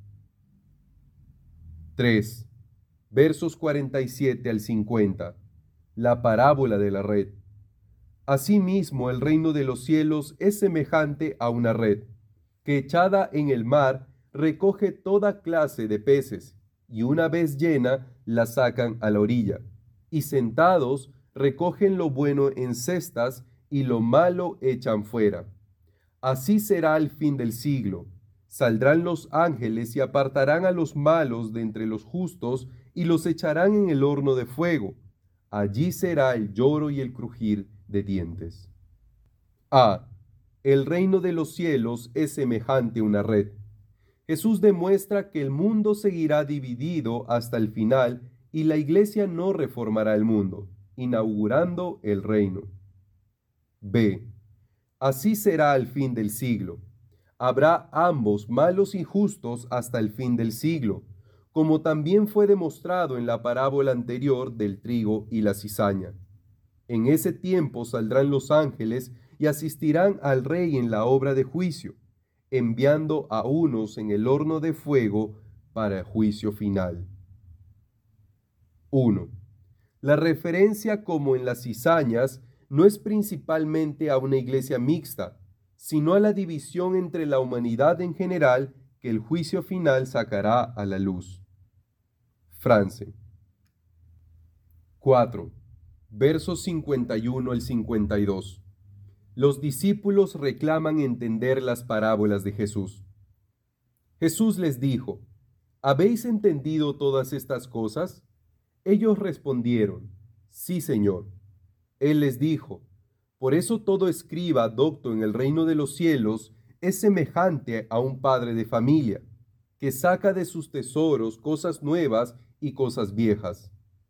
tres. Versos cuarenta y siete al cincuenta. La parábola de la red. Asimismo, el reino de los cielos es semejante a una red, que echada en el mar recoge toda clase de peces, y una vez llena la sacan a la orilla, y sentados recogen lo bueno en cestas y lo malo echan fuera. Así será el fin del siglo. Saldrán los ángeles y apartarán a los malos de entre los justos y los echarán en el horno de fuego. Allí será el lloro y el crujir de dientes. A. El reino de los cielos es semejante a una red. Jesús demuestra que el mundo seguirá dividido hasta el final y la iglesia no reformará el mundo, inaugurando el reino. B. Así será el fin del siglo. Habrá ambos malos y justos hasta el fin del siglo, como también fue demostrado en la parábola anterior del trigo y la cizaña. En ese tiempo saldrán los ángeles y asistirán al rey en la obra de juicio, enviando a unos en el horno de fuego para el juicio final. uno. La referencia como en las cizañas no es principalmente a una iglesia mixta, sino a la división entre la humanidad en general que el juicio final sacará a la luz. France. cuatro. Versos cincuenta y uno al cincuenta y dos. Los discípulos reclaman entender las parábolas de Jesús. Jesús les dijo: ¿Habéis entendido todas estas cosas? Ellos respondieron: Sí, Señor. Él les dijo: Por eso todo escriba docto en el reino de los cielos es semejante a un padre de familia, que saca de sus tesoros cosas nuevas y cosas viejas.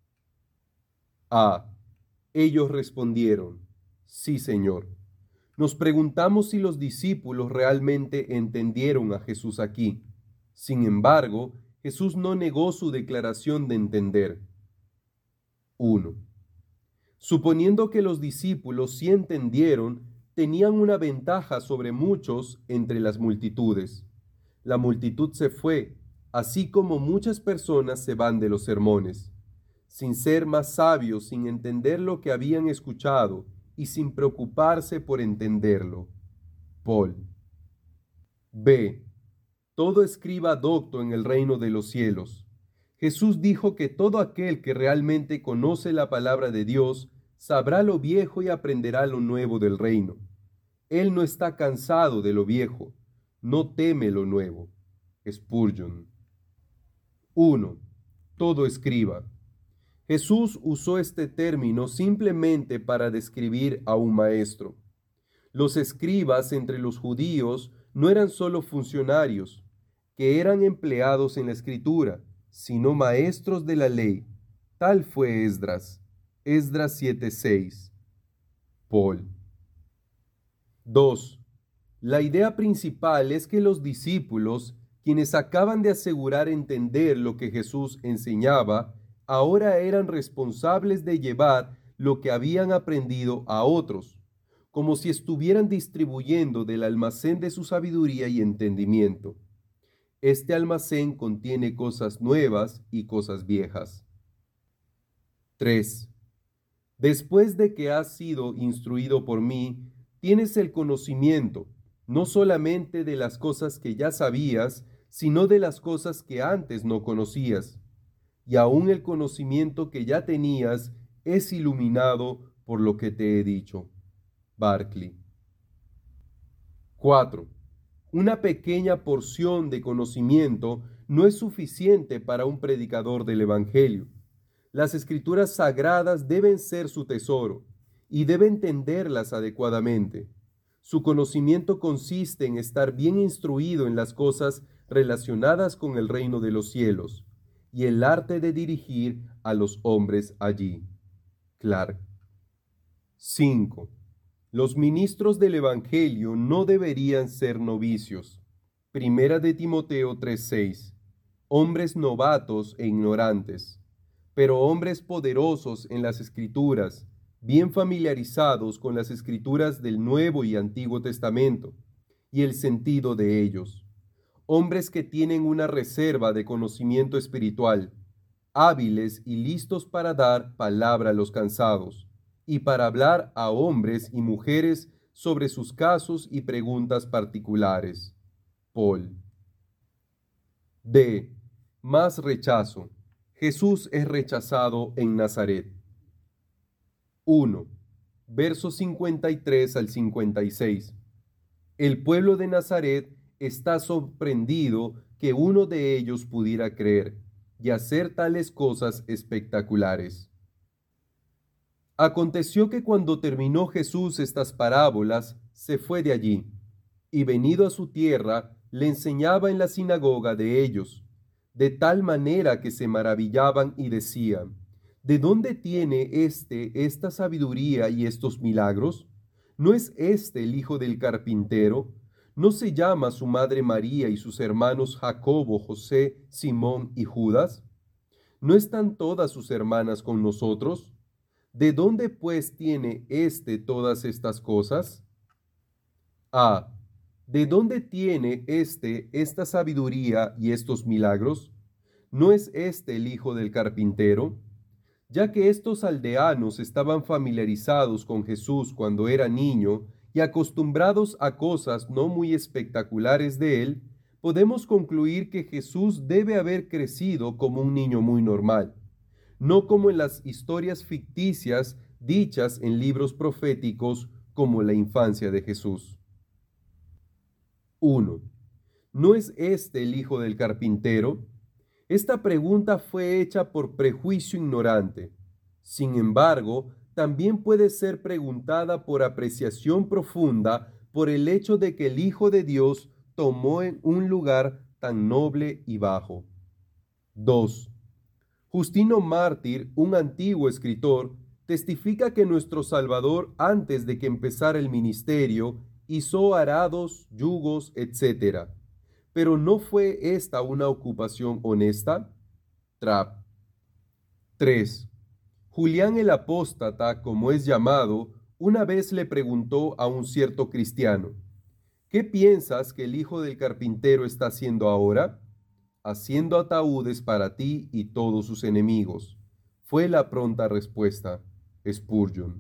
A. Ellos respondieron: Sí, Señor. Nos preguntamos si los discípulos realmente entendieron a Jesús aquí. Sin embargo, Jesús no negó su declaración de entender. uno. Suponiendo que los discípulos sí entendieron, tenían una ventaja sobre muchos entre las multitudes. La multitud se fue, así como muchas personas se van de los sermones, sin ser más sabios, sin entender lo que habían escuchado y sin preocuparse por entenderlo. Paul. B. Todo escriba docto en el reino de los cielos. Jesús dijo que todo aquel que realmente conoce la palabra de Dios sabrá lo viejo y aprenderá lo nuevo del reino. Él no está cansado de lo viejo, no teme lo nuevo. Spurgeon. uno. Todo escriba. Jesús usó este término simplemente para describir a un maestro. Los escribas entre los judíos no eran solo funcionarios, que eran empleados en la escritura, sino maestros de la ley. Tal fue Esdras. Esdras siete seis. Paul. dos. La idea principal es que los discípulos, quienes acaban de asegurar entender lo que Jesús enseñaba, ahora eran responsables de llevar lo que habían aprendido a otros, como si estuvieran distribuyendo del almacén de su sabiduría y entendimiento. Este almacén contiene cosas nuevas y cosas viejas. tres. Después de que has sido instruido por mí, tienes el conocimiento, no solamente de las cosas que ya sabías, sino de las cosas que antes no conocías. Y aún el conocimiento que ya tenías es iluminado por lo que te he dicho. Barclay. cuatro. Una pequeña porción de conocimiento no es suficiente para un predicador del Evangelio. Las escrituras sagradas deben ser su tesoro y debe entenderlas adecuadamente. Su conocimiento consiste en estar bien instruido en las cosas relacionadas con el reino de los cielos y el arte de dirigir a los hombres allí. Clark. cinco. Los ministros del Evangelio no deberían ser novicios. Primera de Timoteo tres seis. Hombres novatos e ignorantes, pero hombres poderosos en las Escrituras, bien familiarizados con las Escrituras del Nuevo y Antiguo Testamento y el sentido de ellos. Hombres que tienen una reserva de conocimiento espiritual, hábiles y listos para dar palabra a los cansados y para hablar a hombres y mujeres sobre sus casos y preguntas particulares. Paul. D. Más rechazo. Jesús es rechazado en Nazaret. uno. Versos cincuenta y tres al cincuenta y seis. El pueblo de Nazaret está sorprendido que uno de ellos pudiera creer y hacer tales cosas espectaculares. Aconteció que cuando terminó Jesús estas parábolas, se fue de allí, y venido a su tierra, le enseñaba en la sinagoga de ellos, de tal manera que se maravillaban y decían: ¿de dónde tiene éste esta sabiduría y estos milagros? ¿No es éste el hijo del carpintero? ¿No se llama su madre María y sus hermanos Jacobo, José, Simón y Judas? ¿No están todas sus hermanas con nosotros? ¿De dónde pues tiene éste todas estas cosas? A. ¿De dónde tiene éste esta sabiduría y estos milagros? ¿No es éste el hijo del carpintero? Ya que estos aldeanos estaban familiarizados con Jesús cuando era niño y acostumbrados a cosas no muy espectaculares de él, podemos concluir que Jesús debe haber crecido como un niño muy normal, no como en las historias ficticias dichas en libros proféticos como la infancia de Jesús. uno. ¿No es este el hijo del carpintero? Esta pregunta fue hecha por prejuicio ignorante. Sin embargo, también puede ser preguntada por apreciación profunda por el hecho de que el Hijo de Dios tomó en un lugar tan noble y bajo. dos. Justino Mártir, un antiguo escritor, testifica que nuestro Salvador, antes de que empezara el ministerio, hizo arados, yugos, etcétera. Pero ¿no fue esta una ocupación honesta? Trapp. tres. Julián el apóstata, como es llamado, una vez le preguntó a un cierto cristiano: ¿qué piensas que el hijo del carpintero está haciendo ahora? Haciendo ataúdes para ti y todos sus enemigos, fue la pronta respuesta. Spurgeon.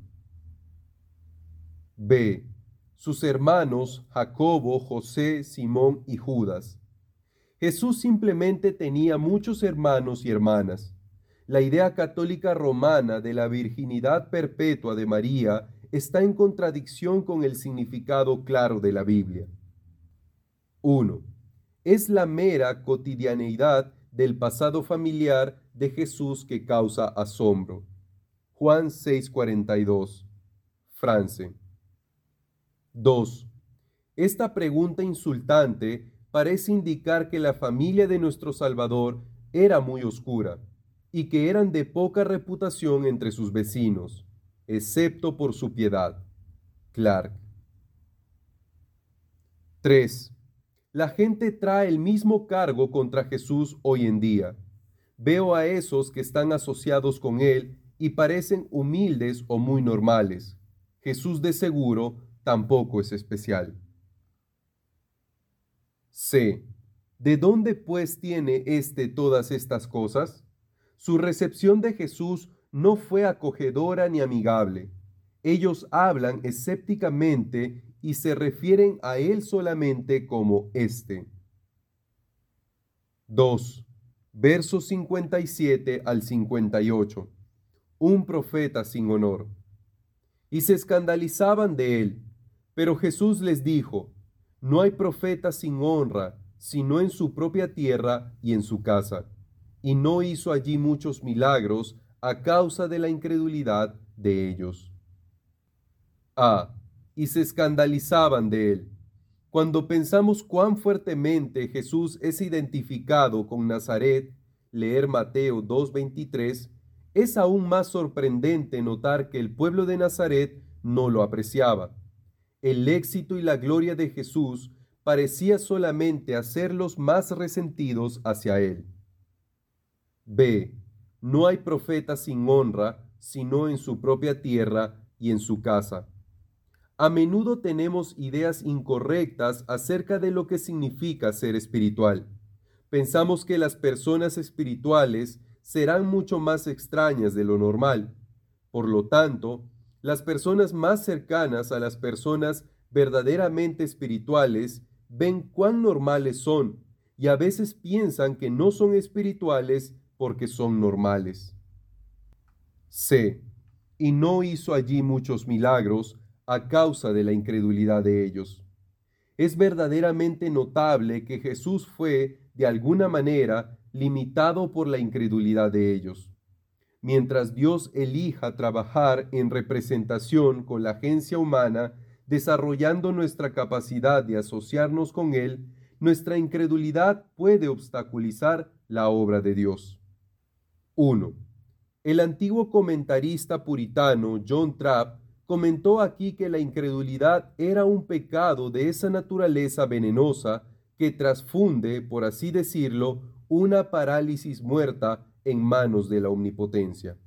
B. Sus hermanos Jacobo, José, Simón y Judas. Jesús simplemente tenía muchos hermanos y hermanas. La idea católica romana de la virginidad perpetua de María está en contradicción con el significado claro de la Biblia. uno. Es la mera cotidianeidad del pasado familiar de Jesús que causa asombro. Juan seis cuarenta y dos. France. dos. Esta pregunta insultante parece indicar que la familia de nuestro Salvador era muy oscura y que eran de poca reputación entre sus vecinos, excepto por su piedad. Clark. tres. La gente trae el mismo cargo contra Jesús hoy en día. Veo a esos que están asociados con él y parecen humildes o muy normales. Jesús de seguro tampoco es especial. C. ¿De dónde pues tiene éste todas estas cosas? Su recepción de Jesús no fue acogedora ni amigable. Ellos hablan escépticamente y se refieren a él solamente como éste. dos. Versos cincuenta y siete al cincuenta y ocho. Un profeta sin honor. Y se escandalizaban de él. Pero Jesús les dijo: No hay profeta sin honra, sino en su propia tierra y en su casa. Y no hizo allí muchos milagros a causa de la incredulidad de ellos. A. Y se escandalizaban de él. Cuando pensamos cuán fuertemente Jesús es identificado con Nazaret, leer Mateo dos veintitrés, es aún más sorprendente notar que el pueblo de Nazaret no lo apreciaba. El éxito y la gloria de Jesús parecía solamente hacerlos más resentidos hacia él. B. No hay profeta sin honra, sino en su propia tierra y en su casa. A menudo tenemos ideas incorrectas acerca de lo que significa ser espiritual. Pensamos que las personas espirituales serán mucho más extrañas de lo normal. Por lo tanto, las personas más cercanas a las personas verdaderamente espirituales ven cuán normales son y a veces piensan que no son espirituales porque son normales. C. Y no hizo allí muchos milagros a causa de la incredulidad de ellos. Es verdaderamente notable que Jesús fue, de alguna manera, limitado por la incredulidad de ellos. Mientras Dios elija trabajar en representación con la agencia humana, desarrollando nuestra capacidad de asociarnos con Él, nuestra incredulidad puede obstaculizar la obra de Dios. uno. El antiguo comentarista puritano John Trapp comentó aquí que la incredulidad era un pecado de esa naturaleza venenosa que trasfunde, por así decirlo, una parálisis muerta en manos de la omnipotencia.